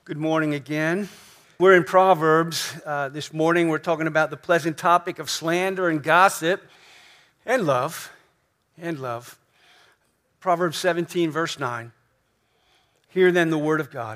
Good morning again. We're in Proverbs. This morning we're talking about the pleasant topic of slander and gossip and love. Proverbs 17, verse 9. Hear then the word of God.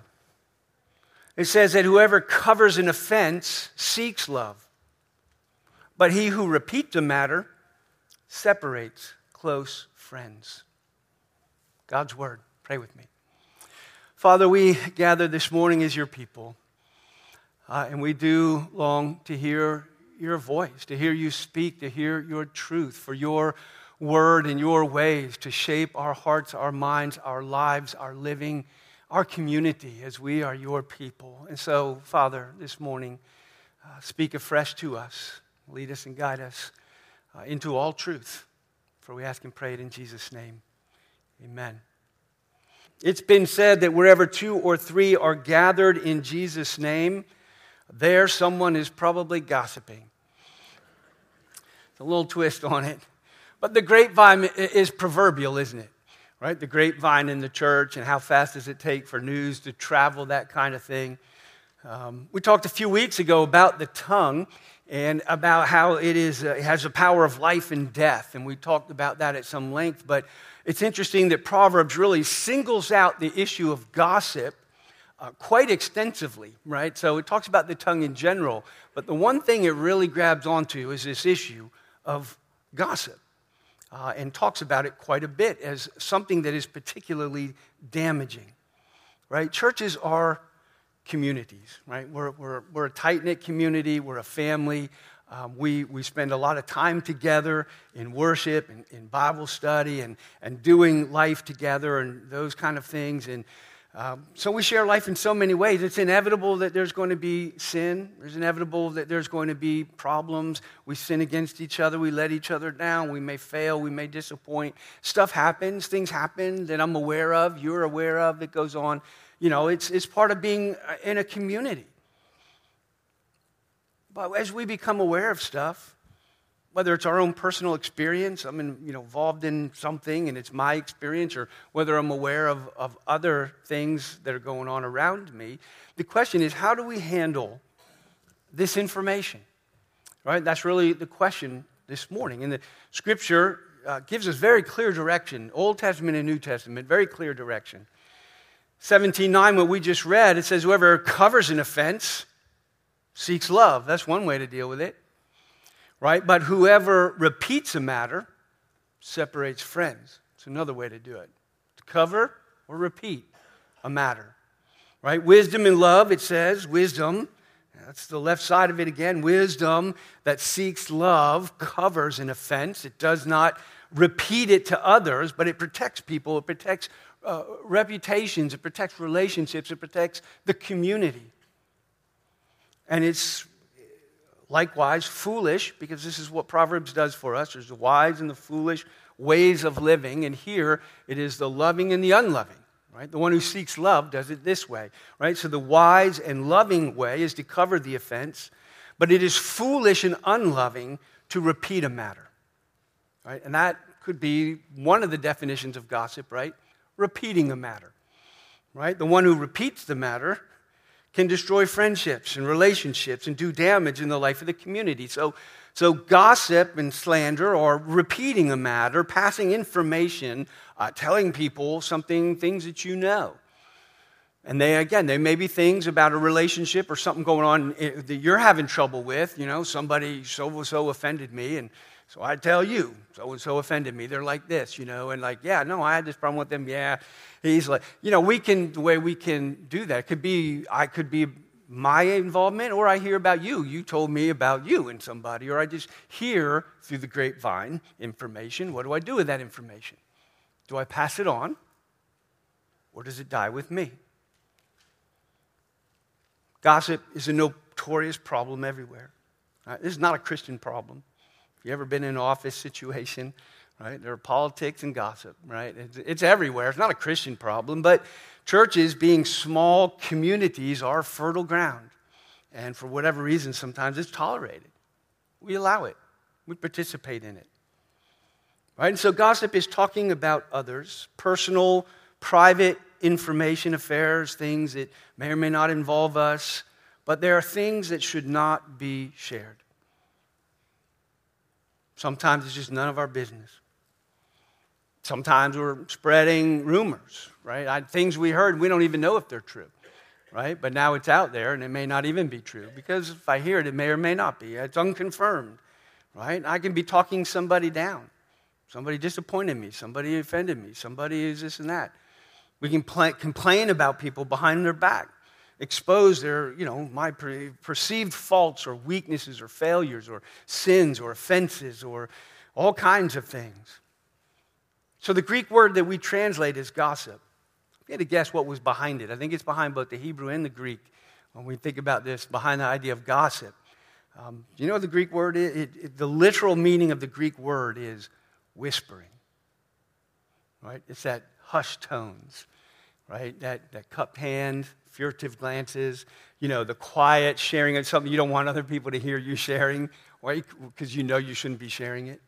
It says that whoever covers an offense seeks love, but he who repeats a matter separates close friends. God's word. Pray with me. Father, we gather this morning as your people, and we do long to hear your voice, to hear you speak, to hear your truth, for your word and your ways to shape our hearts, our minds, our lives, our living, our community as we are your people. And so, Father, this morning, speak afresh to us, lead us and guide us into all truth, for we ask and pray it in Jesus' name. Amen. It's been said that wherever two or three are gathered in Jesus' name, there someone is probably gossiping. It's a little twist on it. But the grapevine is proverbial, isn't it? Right? The grapevine in the church, and how fast does it take for news to travel, that kind of thing. We talked a few weeks ago about the tongue and about how it has the power of life and death. And we talked about that at some length, but it's interesting that Proverbs really singles out the issue of gossip quite extensively, right? So it talks about the tongue in general, but the one thing it really grabs onto is this issue of gossip, and talks about it quite a bit as something that is particularly damaging, right? Churches are communities, right? We're a tight-knit community. We're a family. We spend a lot of time together in worship and in Bible study and doing life together and those kind of things. And so we share life in so many ways. It's inevitable that there's going to be sin. It's inevitable that there's going to be problems. We sin against each other. We let each other down. We may fail. We may disappoint. Stuff happens. Things happen that I'm aware of, you're aware of, that goes on. You know, it's part of being in a community. But as we become aware of stuff, whether it's our own personal experience, I'm involved in something and it's my experience, or whether I'm aware of other things that are going on around me, the question is, how do we handle this information? Right? That's really the question this morning. And the Scripture gives us very clear direction, Old Testament and New Testament, very clear direction. 17:9, what we just read, it says, whoever covers an offense seeks love. That's one way to deal with it, right? But whoever repeats a matter separates friends. It's another way to do it. To cover or repeat a matter, right? Wisdom and love, it says, wisdom, that's the left side of it again, wisdom that seeks love covers an offense. It does not repeat it to others, but it protects people, it protects reputations, it protects relationships, it protects the community. And it's likewise foolish, because this is what Proverbs does for us. There's the wise and the foolish ways of living, and here it is the loving and the unloving, right? The one who seeks love does it this way, right? So the wise and loving way is to cover the offense, but it is foolish and unloving to repeat a matter, right? And that could be one of the definitions of gossip, right? Repeating a matter, right? The one who repeats the matter can destroy friendships and relationships and do damage in the life of the community. So gossip and slander are repeating a matter, passing information, telling people things that you know. And they may be things about a relationship or something going on that you're having trouble with. You know, somebody so-and-so offended me, and so I tell you, so-and-so offended me. They're like this, you know, and like, yeah, no, I had this problem with them. Yeah, he's like, you know, the way we can do that could be my involvement, or I hear about you. You told me about you and somebody, or I just hear through the grapevine information. What do I do with that information? Do I pass it on, or does it die with me? Gossip is a notorious problem everywhere. Right? This is not a Christian problem. If you've ever been in an office situation, right, there are politics and gossip, right? It's everywhere. It's not a Christian problem, but churches, being small communities, are fertile ground. And for whatever reason, sometimes it's tolerated. We allow it. We participate in it. Right? And so gossip is talking about others, personal, private information affairs, things that may or may not involve us, but there are things that should not be shared. Sometimes it's just none of our business. Sometimes we're spreading rumors, right? Things we heard, we don't even know if they're true, right? But now it's out there, and it may not even be true, because if I hear it, it may or may not be. It's unconfirmed, right? I can be talking somebody down. Somebody disappointed me. Somebody offended me. Somebody is this and that. We can complain about people behind their back, expose their, my perceived faults or weaknesses or failures or sins or offenses or all kinds of things. So the Greek word that we translate as gossip, you had to guess what was behind it. I think it's behind both the Hebrew and the Greek when we think about this, behind the idea of gossip. Do you know what the Greek word is? The literal meaning of the Greek word is whispering, right? It's that hushed tones, right? That cupped hand, furtive glances, the quiet sharing of something you don't want other people to hear you sharing, right? Because you shouldn't be sharing it.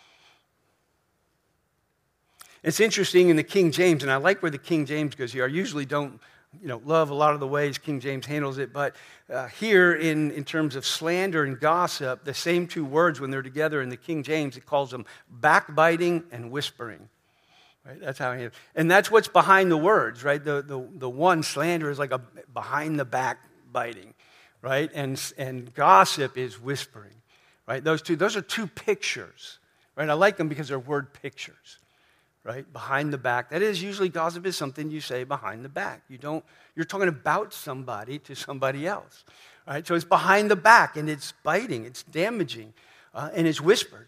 It's interesting in the King James, and I like where the King James goes here. I usually don't, love a lot of the ways King James handles it, but here in terms of slander and gossip, the same two words when they're together in the King James, it calls them backbiting and whispering. Right? That's how he, and that's what's behind the words, right? The one, slander, is like a behind the back biting, right? And gossip is whispering, right? Those are two pictures, right? I like them because they're word pictures. Right? Behind the back. That is, usually gossip is something you say behind the back. You're talking about somebody to somebody else. Right? So it's behind the back, and it's biting, it's damaging, and it's whispered.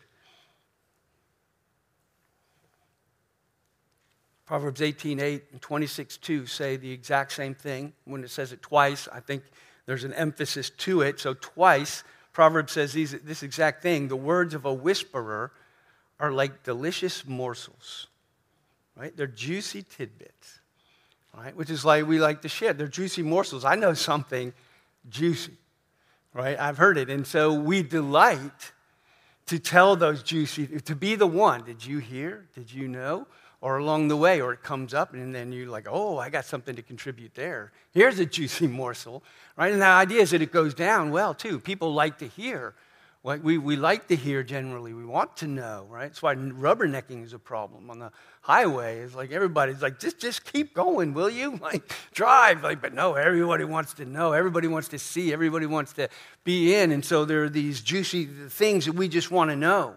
Proverbs 18:8 and 26:2 say the exact same thing. When it says it twice, I think there's an emphasis to it. So twice, Proverbs says this exact thing. The words of a whisperer are like delicious morsels. Right? They're juicy tidbits, right? Which is like we like to share. They're juicy morsels. I know something juicy, right? I've heard it. And so we delight to tell those juicy, to be the one. Did you hear? Did you know? Or along the way, or it comes up, and then you're like, oh, I got something to contribute there. Here's a juicy morsel, right? And the idea is that it goes down well, too. People like to hear. We like to hear generally. We want to know, right? That's why rubbernecking is a problem on the highway. It's like everybody's like, just keep going, will you? Like, drive. Like, but no, everybody wants to know. Everybody wants to see. Everybody wants to be in. And so there are these juicy things that we just want to know.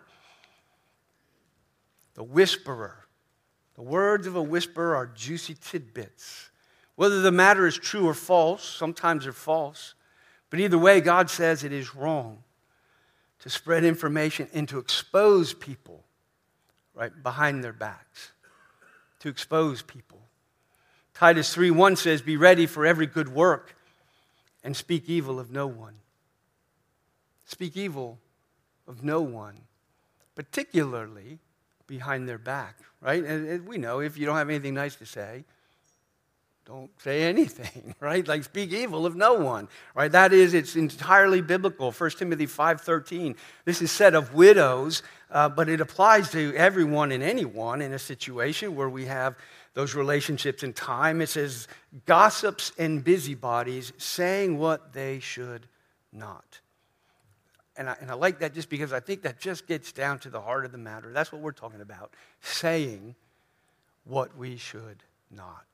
The whisperer. The words of a whisperer are juicy tidbits. Whether the matter is true or false, sometimes they're false. But either way, God says it is wrong to spread information and to expose people, right, behind their backs. To expose people. Titus 3:1 says, be ready for every good work and speak evil of no one. Speak evil of no one, particularly behind their back, right? And we know if you don't have anything nice to say, don't say anything, right? Like speak evil of no one, right? That is, it's entirely biblical. 1 Timothy 5:13. This is said of widows, but it applies to everyone and anyone in a situation where we have those relationships in time. It says, gossips and busybodies saying what they should not. And I like that just because I think that just gets down to the heart of the matter. That's what we're talking about, saying what we should not.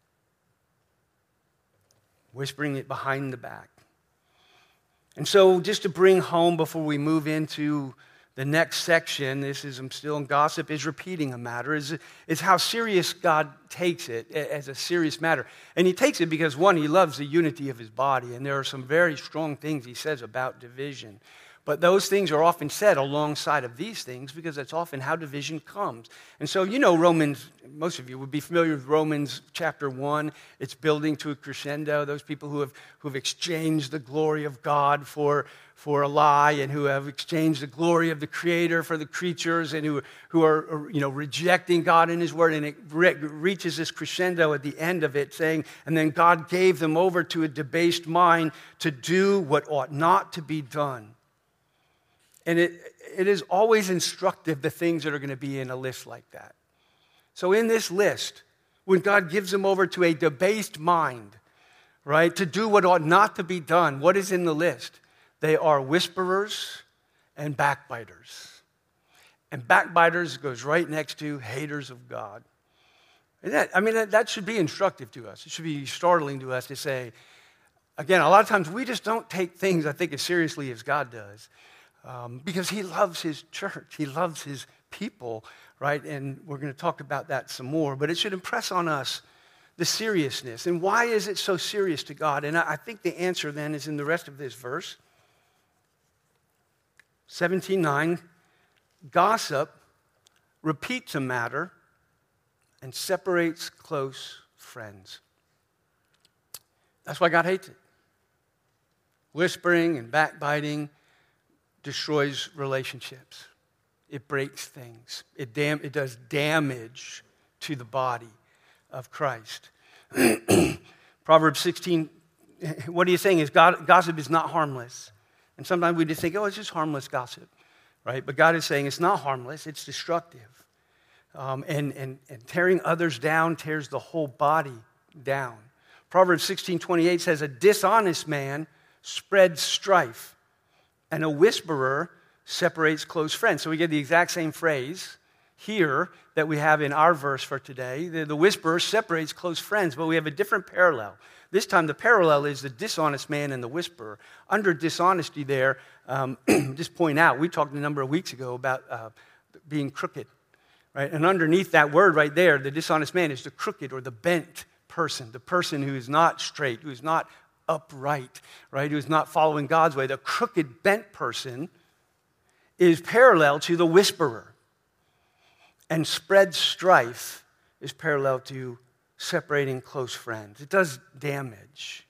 Whispering it behind the back. And so just to bring home before we move into the next section, I'm still in gossip, is repeating a matter, is how serious God takes it as a serious matter. And he takes it because, one, he loves the unity of his body, and there are some very strong things he says about division. But those things are often said alongside of these things because that's often how division comes. And so, Romans, most of you would be familiar with Romans chapter 1. It's building to a crescendo. Those people who have exchanged the glory of God for a lie, and who have exchanged the glory of the Creator for the creatures, and who are rejecting God and his word. And it reaches this crescendo at the end of it saying, and then God gave them over to a debased mind to do what ought not to be done. And it is always instructive, the things that are going to be in a list like that. So in this list, when God gives them over to a debased mind, right, to do what ought not to be done. What is in the list? They are whisperers and backbiters. And backbiters goes right next to haters of God. And that should be instructive to us. It should be startling to us to say, again, a lot of times we just don't take things, I think, as seriously as God does. Because he loves his church. He loves his people, right? And we're going to talk about that some more. But it should impress on us the seriousness. And why is it so serious to God? And I think the answer then is in the rest of this verse. 17:9, gossip repeats a matter and separates close friends. That's why God hates it. Whispering and backbiting destroys relationships. It breaks things. It does damage to the body of Christ. Proverbs 16, what he's saying is gossip is not harmless. And sometimes we just think, it's just harmless gossip, right? But God is saying it's not harmless, it's destructive. And tearing others down tears the whole body down. Proverbs 16:28 says, a dishonest man spreads strife, and a whisperer separates close friends. So we get the exact same phrase here that we have in our verse for today. The whisperer separates close friends, but we have a different parallel. This time the parallel is the dishonest man and the whisperer. Under dishonesty there, just point out, we talked a number of weeks ago about being crooked, right? And underneath that word right there, the dishonest man is the crooked or the bent person, the person who is not straight, who is not upright, right? Who is not following God's way. The crooked, bent person is parallel to the whisperer. And spread strife is parallel to separating close friends. It does damage.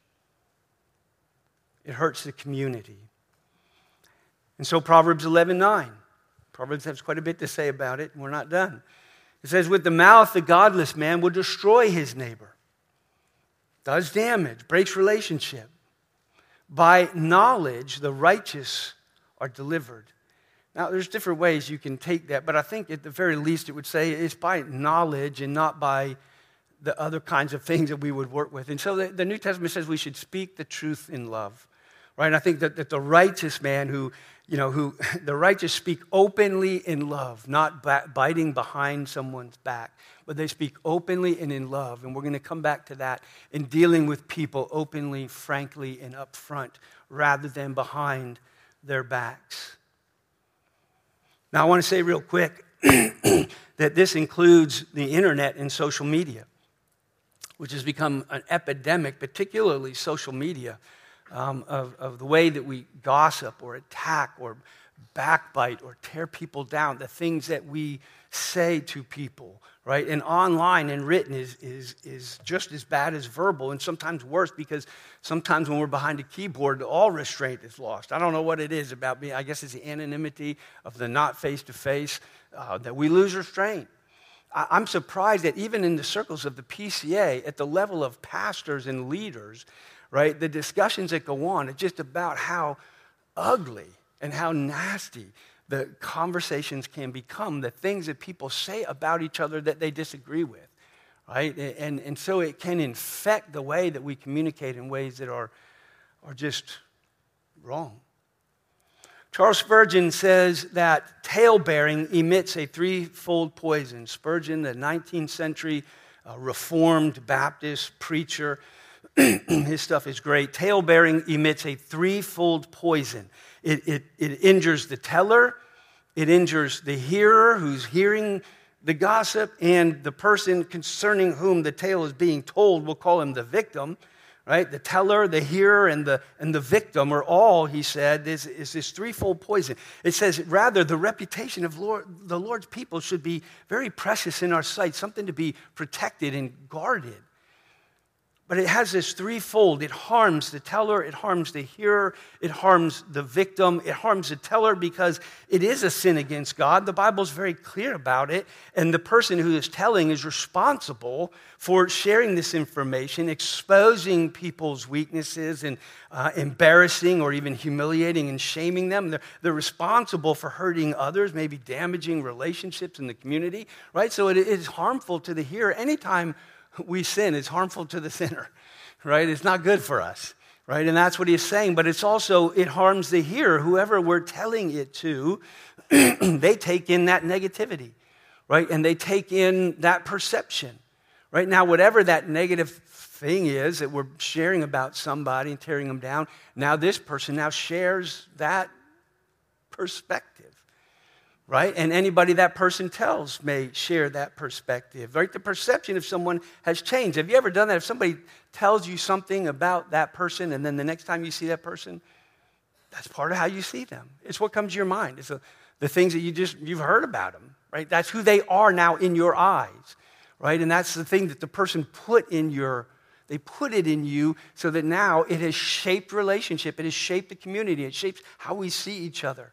It hurts the community. And so Proverbs 11:9. Proverbs has quite a bit to say about it, and we're not done. It says, with the mouth, the godless man will destroy his neighbor. Does damage, breaks relationship. By knowledge, the righteous are delivered. Now, there's different ways you can take that, but I think at the very least it would say it's by knowledge and not by the other kinds of things that we would work with. And so the New Testament says we should speak the truth in love, right? And I think that the righteous man who the righteous speak openly in love, not biting behind someone's back, but they speak openly and in love. And we're going to come back to that in dealing with people openly, frankly, and upfront rather than behind their backs. Now, I want to say real quick that this includes the internet and social media, which has become an epidemic, particularly social media, of the way that we gossip or attack or backbite or tear people down, the things that we say to people, right? And online and written is just as bad as verbal, and sometimes worse, because sometimes when we're behind a keyboard, all restraint is lost. I don't know what it is about me. I guess it's the anonymity of the not face-to-face that we lose restraint. I'm surprised that even in the circles of the PCA, at the level of pastors and leaders, right, the discussions that go on are just about how ugly and how nasty the conversations can become, the things that people say about each other that they disagree with, right? And so it can infect the way that we communicate in ways that are just wrong. Charles Spurgeon says that tale-bearing emits a threefold poison. Spurgeon, the 19th century Reformed Baptist preacher, his stuff is great. Tale-bearing emits a threefold poison. It injures the teller, it injures the hearer who's hearing the gossip, and the person concerning whom the tale is being told, we'll call him the victim, right? The teller, the hearer, and the victim are all, he said, is this threefold poison. It says, rather, the reputation of the Lord's people should be very precious in our sight, something to be protected and guarded. But it has this threefold. It harms the teller, it harms the hearer, it harms the victim, it harms the teller because it is a sin against God. The Bible's very clear about it, and the person who is telling is responsible for sharing this information, exposing people's weaknesses and embarrassing or even humiliating and shaming them. They're responsible for hurting others, maybe damaging relationships in the community, right? So it is harmful to the hearer anytime we sin. It's harmful to the sinner, right? It's not good for us, right? And that's what he's saying. But it's also, it harms the hearer. Whoever we're telling it to, they take in that negativity, right? And they take in that perception, right? Now, whatever that negative thing is that we're sharing about somebody and tearing them down, now this person now shares that perspective, right? And anybody that person tells may share that perspective, right? The perception of someone has changed. Have you ever done that? If somebody tells you something about that person and then the next time you see that person, that's part of how you see them. It's what comes to your mind. It's the things that you've heard about them, right? That's who they are now in your eyes, right? And that's the thing that the person they put it in you so that now it has shaped relationship. It has shaped the community. It shapes how we see each other.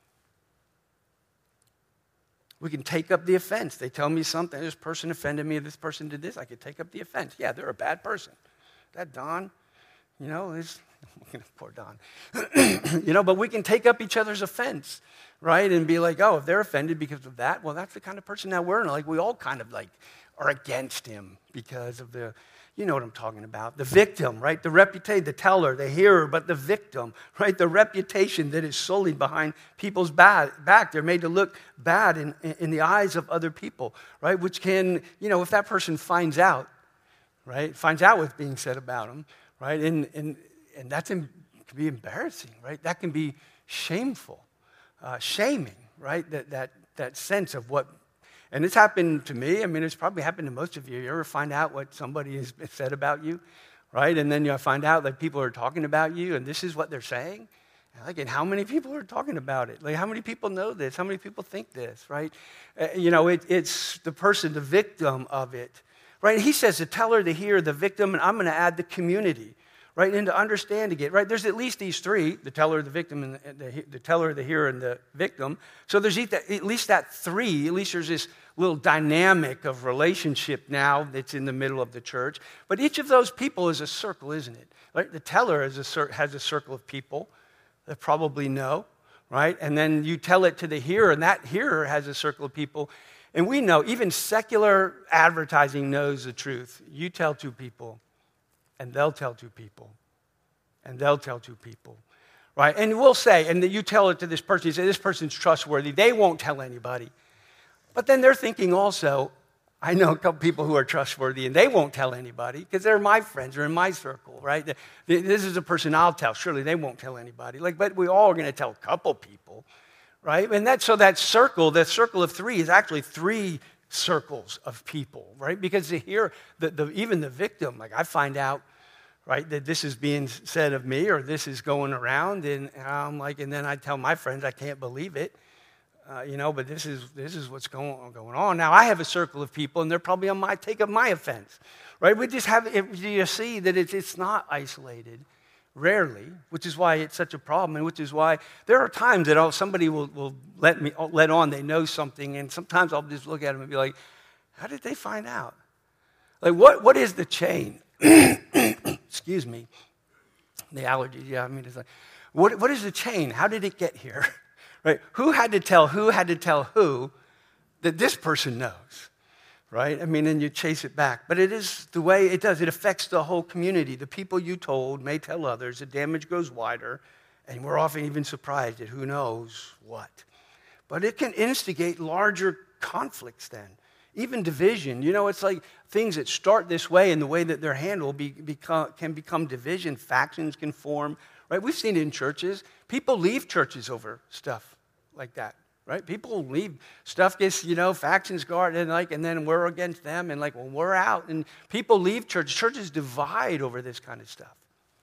We can take up the offense. They tell me something. This person offended me. This person did this. I could take up the offense. Yeah, they're a bad person. That Don, poor Don. But we can take up each other's offense, right? And be like, oh, if they're offended because of that, well, that's the kind of person that we're in. Like, we all kind of like are against him because of you know what I'm talking about. The victim, right? The reputation, the teller, the hearer, but the victim, right? The reputation that is solely behind people's back. They're made to look bad in the eyes of other people, right? Which can, if that person finds out, right? Finds out what's being said about them, right? And that can be embarrassing, right? That can be shameful, shaming, right? That sense of what. And it's happened to me. I mean, it's probably happened to most of you. You ever find out what somebody has said about you, right? And then you find out that people are talking about you, and this is what they're saying. And how many people are talking about it? Like, how many people know this? How many people think this, right? It's the person, the victim of it, right? He says the teller, the hearer, the victim, and I'm going to add the community, right? Into understanding it, right? There's at least these three, the teller, the victim, and the teller, the hearer, and the victim. So there's at least that three. At least there's this little dynamic of relationship now that's in the middle of the church. But each of those people is a circle, isn't it? Right? The teller has a circle of people that probably know, right? And then you tell it to the hearer, and that hearer has a circle of people. And we know, even secular advertising knows the truth. You tell two people, and they'll tell two people, and they'll tell two people, right? And we'll say, and you tell it to this person, you say, this person's trustworthy. They won't tell anybody. But then they're thinking also, I know a couple people who are trustworthy, and they won't tell anybody because they're my friends, they're in my circle, right? This is a person I'll tell. Surely they won't tell anybody. But we all are going to tell a couple people, right? And that circle of three is actually three circles of people, right? Because even the victim, like I find out, right, that this is being said of me or this is going around, and I'm like, and then I tell my friends, I can't believe it, but this is what's going on. Now I have a circle of people, and they're probably take up my offense, right? We just you see that it's not isolated. Rarely, which is why it's such a problem, and which is why there are times that somebody will let on they know something, and sometimes I'll just look at them and be like, how did they find out? Like, what is the chain? Excuse me. The allergies, yeah, I mean, it's like, what is the chain? How did it get here? Right? Who had to tell who that this person knows? Right? I mean, and you chase it back. But it is the way it does. It affects the whole community. The people you told may tell others. The damage goes wider, and we're often even surprised at who knows what. But it can instigate larger conflicts then, even division. It's like things that start this way and the way that they're handled can become division. Factions can form. Right? We've seen it in churches. People leave churches over stuff like that. Right? People leave. Stuff gets, factions guard, and then we're against them, and we're out. And people leave churches. Churches divide over this kind of stuff.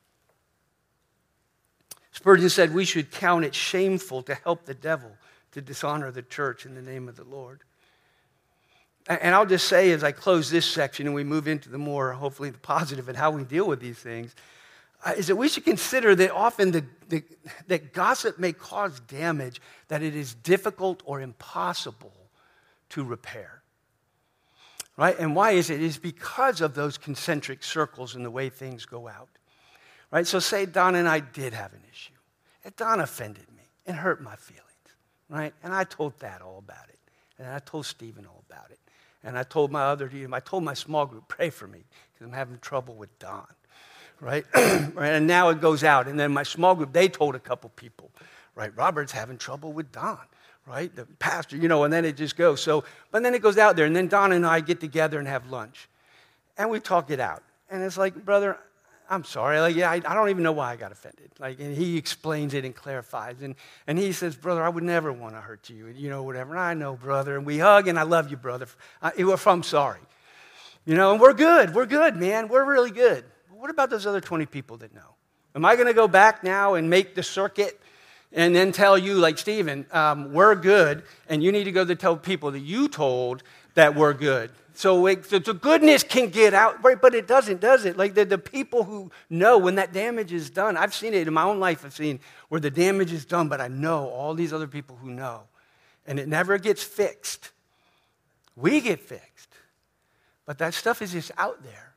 Spurgeon said we should count it shameful to help the devil to dishonor the church in the name of the Lord. And I'll just say as I close this section and we move into the more, hopefully, the positive and how we deal with these things, is that we should consider that often that gossip may cause damage that it is difficult or impossible to repair. Right? And why is it? It is because of those concentric circles and the way things go out. Right? So say Don and I did have an issue. And Don offended me and hurt my feelings. Right? And I told Thad all about it. And I told Stephen all about it. And I told my small group, pray for me, because I'm having trouble with Don, right? And now it goes out. And then my small group, they told a couple people, right? Robert's having trouble with Don, right? The pastor, and then it just goes. But then it goes out there, and then Don and I get together and have lunch. And we talk it out. And it's like, brother, I'm sorry. I don't even know why I got offended. And he explains it and clarifies. And he says, brother, I would never want to hurt you, whatever. And I know, brother. And we hug, and I love you, brother. I'm sorry. And we're good. We're good, man. We're really good. But what about those other 20 people that know? Am I going to go back now and make the circuit and then tell you, like Stephen, we're good, and you need to go to tell people that you told that we're good? So the goodness can get out, right? But it doesn't, does it? Like the people who know when that damage is done. I've seen it in my own life. I've seen where the damage is done, but I know all these other people who know. And it never gets fixed. We get fixed. But that stuff is just out there.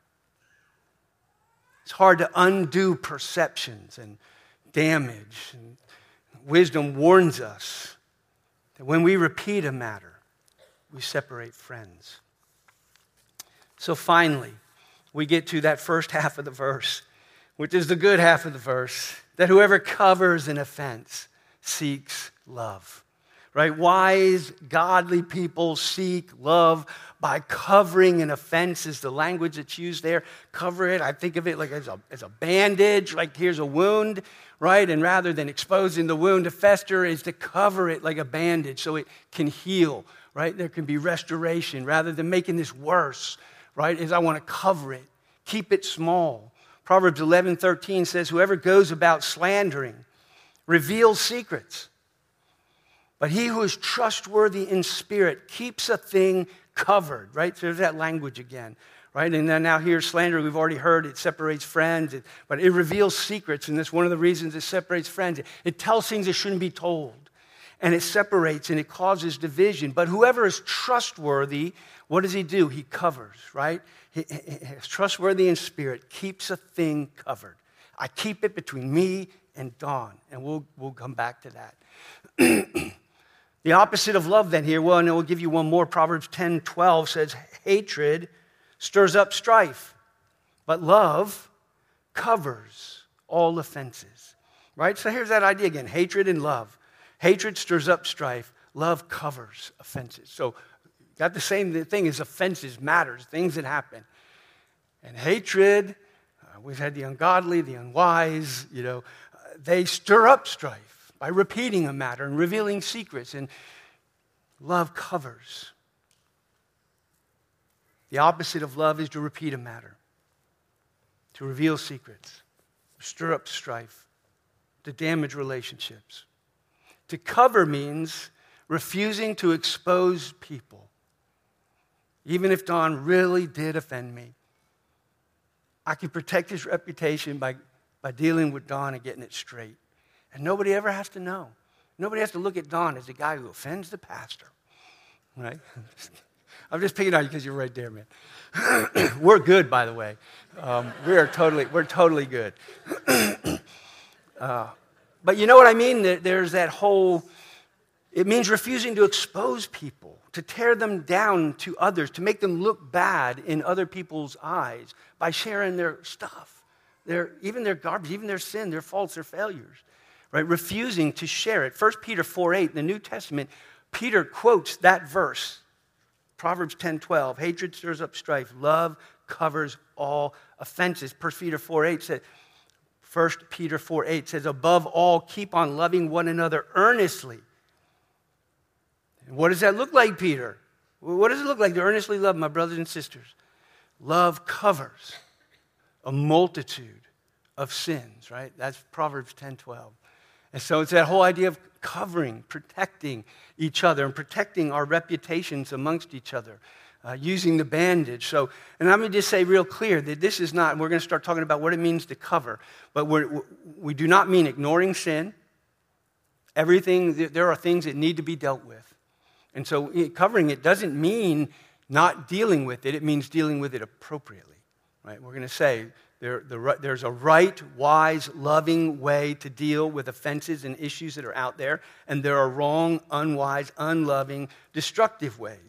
It's hard to undo perceptions and damage. And wisdom warns us that when we repeat a matter, we separate friends. So finally, we get to that first half of the verse, which is the good half of the verse, that whoever covers an offense seeks love. Right? Wise, godly people seek love by covering an offense is the language that's used there. Cover it, I think of it like as a bandage, like here's a wound, right? And rather than exposing the wound to fester is to cover it like a bandage so it can heal, right? There can be restoration rather than making this worse. Right, is I want to cover it, keep it small. Proverbs 11:13 says, whoever goes about slandering reveals secrets. But he who is trustworthy in spirit keeps a thing covered, right? So there's that language again, right? And then now here, slander, we've already heard, it separates friends, but it reveals secrets, and that's one of the reasons it separates friends. It tells things that shouldn't be told, and it separates, and it causes division. But whoever is trustworthy, what does he do? He covers, right? He is trustworthy in spirit, keeps a thing covered. I keep it between me and Dawn, and we'll come back to that. The opposite of love then here, well, and we'll give you one more. Proverbs 10:12 says, hatred stirs up strife, but love covers all offenses, right? So here's that idea again, hatred and love. Hatred stirs up strife, love covers offenses. So got the same thing as offenses, matters, things that happen. And hatred, we've had the ungodly, the unwise, they stir up strife by repeating a matter and revealing secrets. And love covers. The opposite of love is to repeat a matter, to reveal secrets, stir up strife, to damage relationships. To cover means refusing to expose people. Even if Don really did offend me, I can protect his reputation by dealing with Don and getting it straight. And nobody ever has to know. Nobody has to look at Don as the guy who offends the pastor. Right? I'm just picking on you because you're right there, man. We're good, by the way. We're totally good. But you know what I mean? There's that whole, it means refusing to expose people, to tear them down to others, to make them look bad in other people's eyes by sharing their stuff, even their garbage, even their sin, their faults, their failures, right? Refusing to share it. 1 Peter 4:8 in the New Testament, Peter quotes that verse, Proverbs 10:12, hatred stirs up strife, love covers all offenses. 1 Peter 4:8 says, above all, keep on loving one another earnestly. And what does that look like, Peter? What does it look like to earnestly love my brothers and sisters? Love covers a multitude of sins, right? That's Proverbs 10:12. And so it's that whole idea of covering, protecting each other, and protecting our reputations amongst each other, using the bandage. So, and let me just say real clear that this is not, we're going to start talking about what it means to cover, but we do not mean ignoring sin. There are things that need to be dealt with. And so covering it doesn't mean not dealing with it. It means dealing with it appropriately, right? We're going to say there's a right, wise, loving way to deal with offenses and issues that are out there, and there are wrong, unwise, unloving, destructive ways.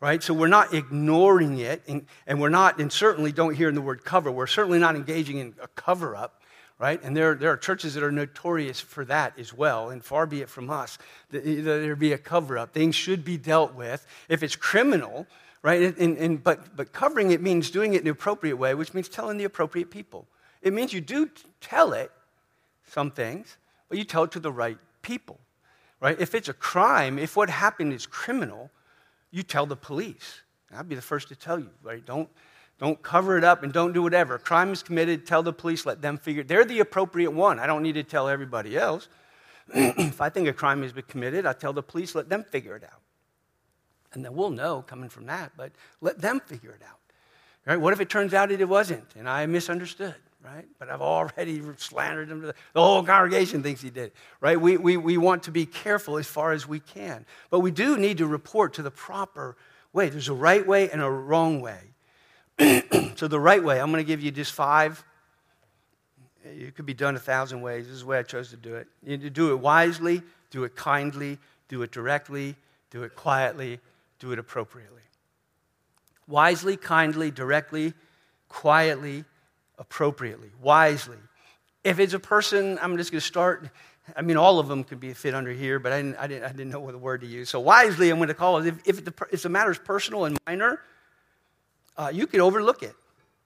right? So we're not ignoring it, and we're not, and certainly don't hear in the word cover. We're certainly not engaging in a cover-up, right? And there are churches that are notorious for that as well, and far be it from us that there be a cover-up. Things should be dealt with. If it's criminal, right? But covering it means doing it in the appropriate way, which means telling the appropriate people. It means you do tell it, some things, but you tell it to the right people, right? If it's a crime, if what happened is criminal, you tell the police. I'd be the first to tell you, right? Don't cover it up and don't do whatever. Crime is committed, tell the police, let them figure it. They're the appropriate one. I don't need to tell everybody else. If I think a crime has been committed, I tell the police, let them figure it out. And then we'll know coming from that, but let them figure it out. Right? What if it turns out that it wasn't and I misunderstood, right? But I've already slandered him. The whole congregation thinks he did, right? We want to be careful as far as we can. But we do need to report to the proper way. There's a right way and a wrong way. So the right way, I'm going to give you just 5. It could be done 1,000 ways. This is the way I chose to do it. You need to do it wisely, do it kindly, do it directly, do it quietly, do it appropriately. Wisely, kindly, directly, quietly, appropriately. If it's a person, I'm just going to start. I mean, all of them could be fit under here, but I didn't know what word to use. So wisely, I'm going to call it. If the matter is personal and minor, you can overlook it.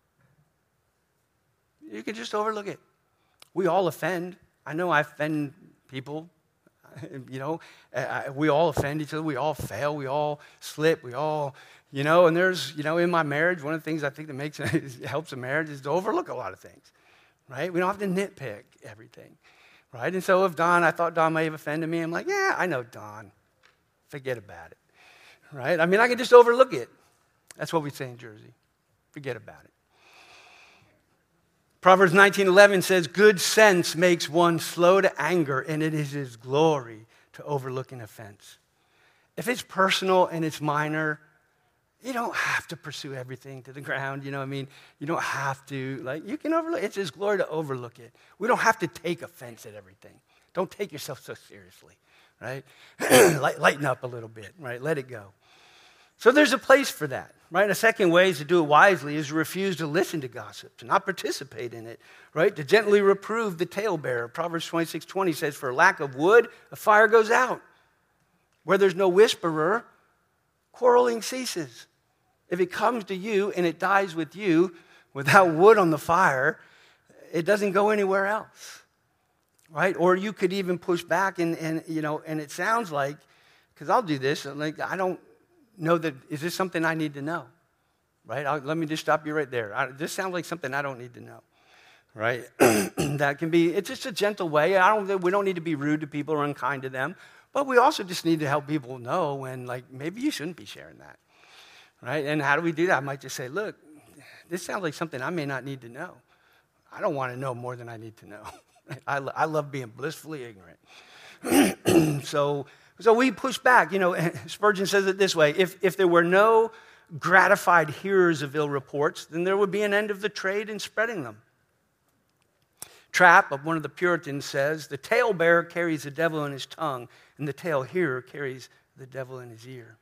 You can just overlook it. We all offend. I know I offend people. We all offend each other. We all fail. We all slip. We all, and there's, in my marriage, one of the things I think that helps a marriage is to overlook a lot of things, right? We don't have to nitpick everything, right? And so if I thought Don may have offended me, I'm like, yeah, I know Don. Forget about it, right? I mean, I can just overlook it. That's what we say in Jersey. Forget about it. Proverbs 19:11 says, good sense makes one slow to anger, and it is his glory to overlook an offense. If it's personal and it's minor, you don't have to pursue everything to the ground. You don't have to. You can overlook. It's his glory to overlook it. We don't have to take offense at everything. Don't take yourself so seriously, right? Lighten up a little bit, right? Let it go. So there's a place for that, right? A second way is to do it wisely is to refuse to listen to gossip, to not participate in it, right? To gently reprove the talebearer. Proverbs 26:20 says, for lack of wood, a fire goes out. Where there's no whisperer, quarreling ceases. If it comes to you and it dies with you without wood on the fire, it doesn't go anywhere else, right? Or you could even push back and it sounds like, because I'll do this, I don't know that, is this something I need to know, right? Let me just stop you right there. This sounds like something I don't need to know, right? That can be, it's just a gentle way. We don't need to be rude to people or unkind to them, but we also just need to help people know when, maybe you shouldn't be sharing that, right? And how do we do that? I might just say, look, this sounds like something I may not need to know. I don't want to know more than I need to know. I love being blissfully ignorant. So we push back. Spurgeon says it this way, if there were no gratified hearers of ill reports, then there would be an end of the trade in spreading them. Trapp, one of the Puritans, says, the talebearer carries the devil in his tongue, and the tale hearer carries the devil in his ear.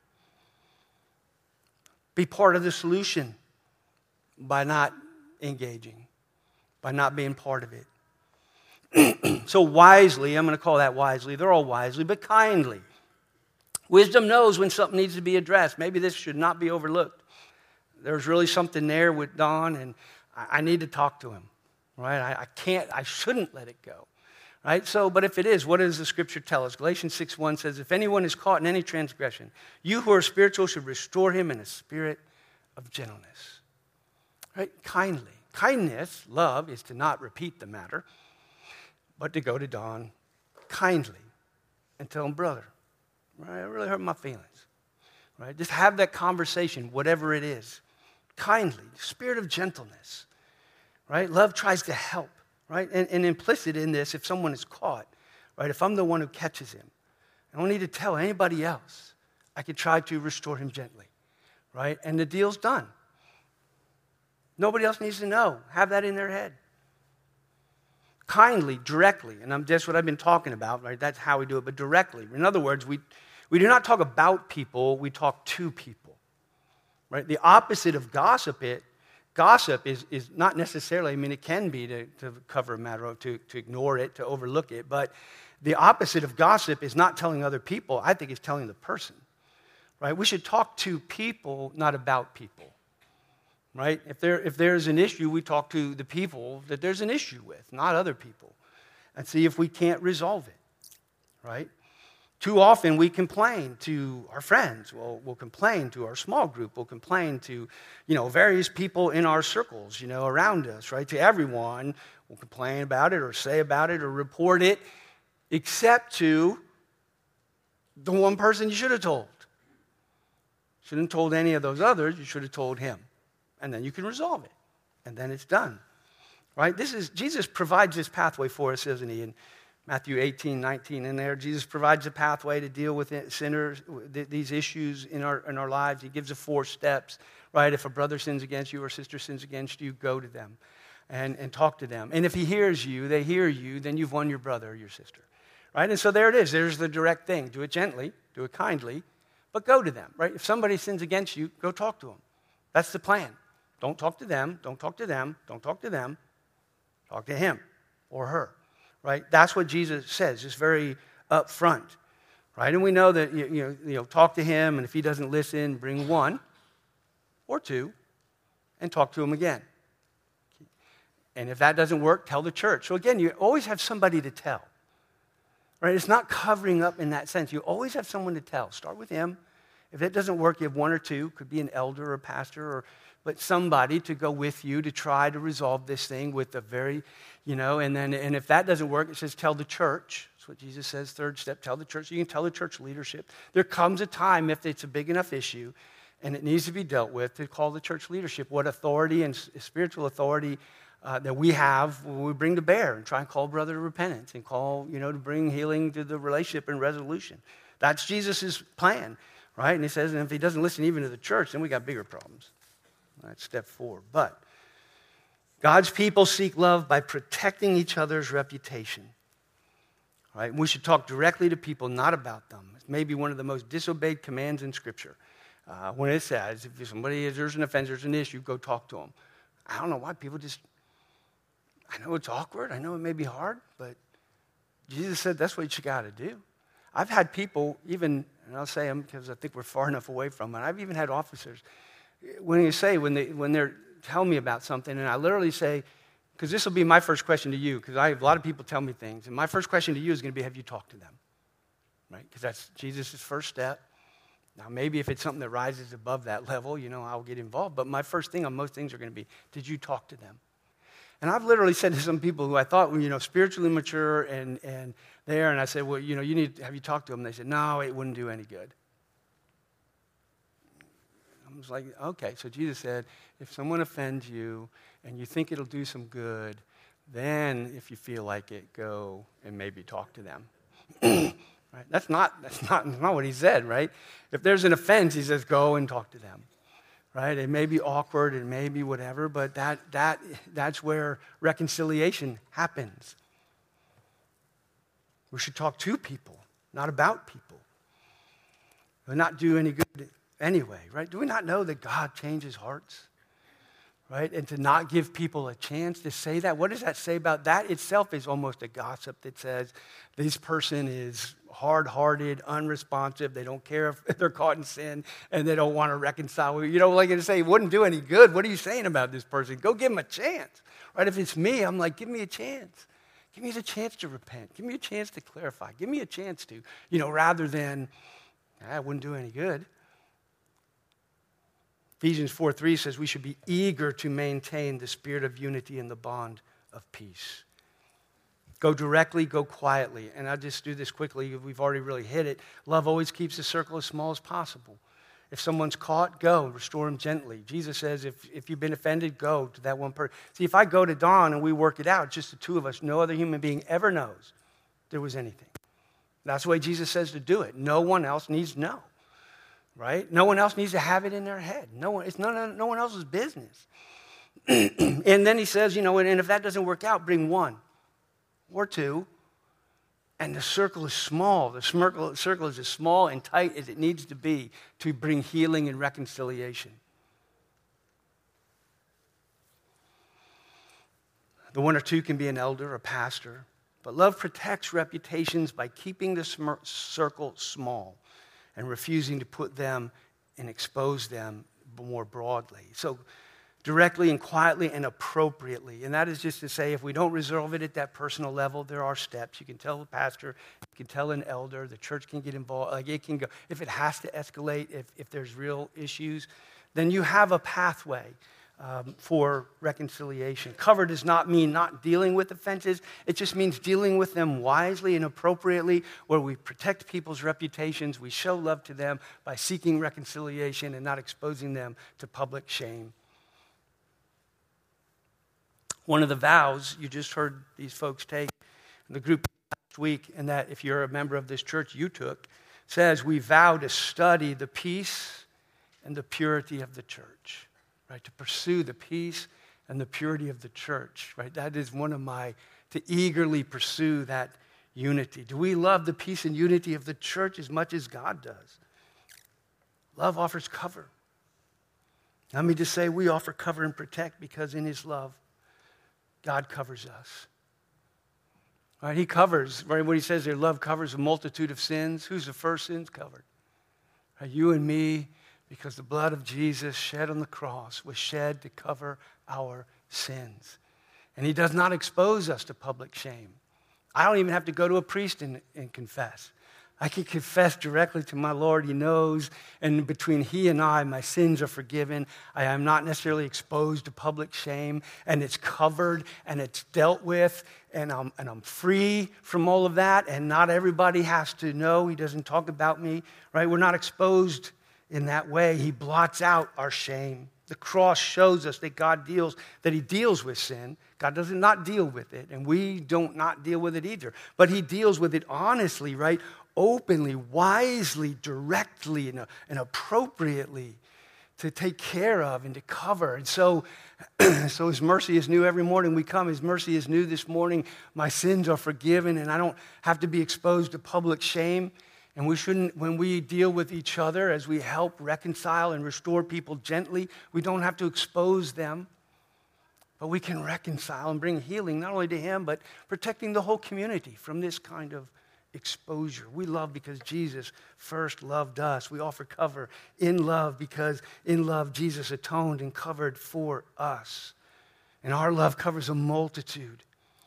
Be part of the solution by not engaging, by not being part of it. So wisely, I'm going to call that wisely. They're all wisely, but kindly. Wisdom knows when something needs to be addressed. Maybe this should not be overlooked. There's really something there with Don, and I need to talk to him, right? I shouldn't let it go, right? So, but if it is, what does the scripture tell us? Galatians 6:1 says, if anyone is caught in any transgression, you who are spiritual should restore him in a spirit of gentleness, right? Kindly. Kindness, love, is to not repeat the matter, but to go to Don kindly and tell him, brother, right, it really hurt my feelings, right? Just have that conversation, whatever it is, kindly, spirit of gentleness, right? Love tries to help, right? And implicit in this, if someone is caught, right, if I'm the one who catches him, I don't need to tell anybody else. I can try to restore him gently, right? And the deal's done. Nobody else needs to know. Have that in their head. Kindly, directly, and that's what I've been talking about, right? That's how we do it, but directly. In other words, we do not talk about people, we talk to people, right? The opposite of gossip is not necessarily, I mean, it can be to cover a matter, to ignore it, to overlook it, but the opposite of gossip is not telling other people. I think it's telling the person, right? We should talk to people, not about people, right? If there's an issue, we talk to the people that there's an issue with, not other people, and see if we can't resolve it, right? Too often we complain to our friends. We'll complain to our small group. We'll complain to, various people in our circles, around us, right? To everyone. We'll complain about it or say about it or report it, except to the one person you should have told. Shouldn't have told any of those others. You should have told him. And then you can resolve it. And then it's done, right? Jesus provides this pathway for us, doesn't he? In Matthew 18:19 in there, Jesus provides a pathway to deal with sinners, these issues in our lives. He gives us 4 steps, right? If a brother sins against you or sister sins against you, go to them and talk to them. And if he hears you, they hear you, then you've won your brother or your sister, right? And so there it is. There's the direct thing. Do it gently, do it kindly, but go to them, right? If somebody sins against you, go talk to them. That's the plan. Don't talk to them, don't talk to them, don't talk to them. Talk to him or her. Right? That's what Jesus says. It's very upfront, right? And we know that talk to him, and if he doesn't listen, bring 1 or 2 and talk to him again. And if that doesn't work, tell the church. So again, you always have somebody to tell, right? It's not covering up in that sense. You always have someone to tell. Start with him. If that doesn't work, you have 1 or 2. Could be an elder or a pastor but somebody to go with you to try to resolve this thing with a very, and if that doesn't work, it says tell the church. That's what Jesus says, 3rd step, tell the church. You can tell the church leadership. There comes a time, if it's a big enough issue and it needs to be dealt with, to call the church leadership. What authority and spiritual authority that we have, we bring to bear and try and call brother to repentance and call, to bring healing to the relationship and resolution. That's Jesus' plan, right? And he says, and if he doesn't listen even to the church, then we got bigger problems. That's step 4. But God's people seek love by protecting each other's reputation. Right? We should talk directly to people, not about them. It's maybe one of the most disobeyed commands in Scripture. When it says, if there's an offense, there's an issue, go talk to them. I don't know why people I know it's awkward. I know it may be hard, but Jesus said that's what you got to do. I've had people even, and I'll say them because I think we're far enough away from it, I've even had officers when they're telling me about something, and I literally say, because this will be my first question to you, because I have a lot of people tell me things, and my first question to you is going to be, have you talked to them? Right? Because that's Jesus' first step. Now, maybe if it's something that rises above that level, I'll get involved, but my first thing on most things are going to be, did you talk to them? And I've literally said to some people who I thought were, spiritually mature and I said, well, have you talked to them? And they said, no, it wouldn't do any good. I was like, okay, so Jesus said, if someone offends you and you think it'll do some good, then if you feel like it, go and maybe talk to them. Right? That's not what he said, right? If there's an offense, he says, go and talk to them. Right? It may be awkward, it may be whatever, but that's where reconciliation happens. We should talk to people, not about people. It will not do any good anyway, right? Do we not know that God changes hearts? Right? And to not give people a chance to say that, what does that say about that? Itself is almost a gossip that says this person is hard-hearted, unresponsive, they don't care if they're caught in sin, and they don't want to reconcile. Like to say, it wouldn't do any good. What are you saying about this person? Go give them a chance. Right? If it's me, I'm like, give me a chance. Give me the chance to repent. Give me a chance to clarify. Give me a chance to, rather than, it wouldn't do any good. Ephesians 4:3 says we should be eager to maintain the spirit of unity in the bond of peace. Go directly, go quietly. And I'll just do this quickly. We've already really hit it. Love always keeps the circle as small as possible. If someone's caught, go. Restore them gently. Jesus says if you've been offended, go to that one person. See, if I go to Don and we work it out, just the 2 of us, no other human being ever knows there was anything. That's the way Jesus says to do it. No one else needs to know. Right? No one else needs to have it in their head. No one else's business. And then he says, and if that doesn't work out, bring 1 or 2. And the circle is small. The circle is as small and tight as it needs to be to bring healing and reconciliation. The one or two can be an elder, a pastor. But love protects reputations by keeping the circle small and refusing to put them and expose them more broadly. So directly and quietly and appropriately. And that is just to say, if we don't resolve it at that personal level, there are steps. You can tell the pastor, you can tell an elder, the church can get involved. Like it can go, if it has to escalate, if there's real issues, then you have a pathway for reconciliation. Cover does not mean not dealing with offenses. It just means dealing with them wisely and appropriately, where we protect people's reputations. We show love to them by seeking reconciliation and not exposing them to public shame. One of the vows you just heard these folks take in the group last week, and that if you're a member of this church you took, says we vow to study the peace and the purity of the church. Right, to pursue the peace and the purity of the church, right? That is one of to eagerly pursue that unity. Do we love the peace and unity of the church as much as God does? Love offers cover. Let me just say we offer cover and protect because in his love, God covers us. Right, he covers, right, what he says there, love covers a multitude of sins. Who's the first sins covered? Right, you and me, because the blood of Jesus shed on the cross was shed to cover our sins. And he does not expose us to public shame. I don't even have to go to a priest and confess. I can confess directly to my Lord. He knows, and between he and I, my sins are forgiven. I am not necessarily exposed to public shame, and it's covered, and it's dealt with, and I'm free from all of that, and not everybody has to know. He doesn't talk about me, right? We're not exposed in that way. He blots out our shame. The cross shows us that he deals with sin. God does not deal with it, and we don't not deal with it either. But he deals with it honestly, right? Openly, wisely, directly, and appropriately to take care of and to cover. And so his mercy is new every morning we come. His mercy is new this morning. My sins are forgiven, and I don't have to be exposed to public shame. And we shouldn't, when we deal with each other, as we help reconcile and restore people gently, we don't have to expose them, but we can reconcile and bring healing not only to him, but protecting the whole community from this kind of exposure. We love because Jesus first loved us. We offer cover in love because in love Jesus atoned and covered for us. And our love covers a multitude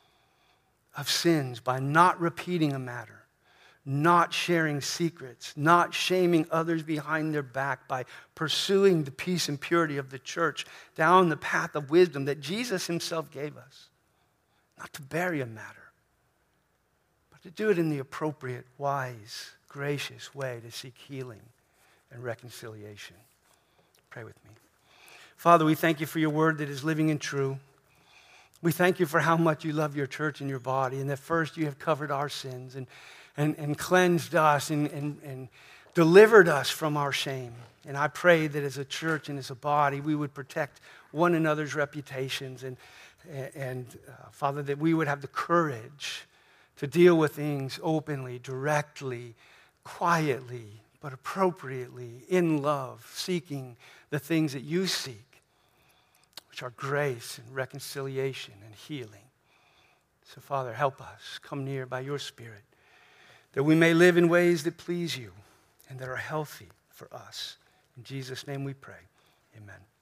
of sins by not repeating a matter, not sharing secrets, not shaming others behind their back, by pursuing the peace and purity of the church down the path of wisdom that Jesus himself gave us. Not to bury a matter, but to do it in the appropriate, wise, gracious way to seek healing and reconciliation. Pray with me. Father, we thank you for your word that is living and true. We thank you for how much you love your church and your body, and that first you have covered our sins and cleansed us and delivered us from our shame. And I pray that as a church and as a body, we would protect one another's reputations and Father, that we would have the courage to deal with things openly, directly, quietly, but appropriately, in love, seeking the things that you seek, which are grace and reconciliation and healing. So Father, help us. Come near by your Spirit, that we may live in ways that please you and that are healthy for us. In Jesus' name we pray. Amen.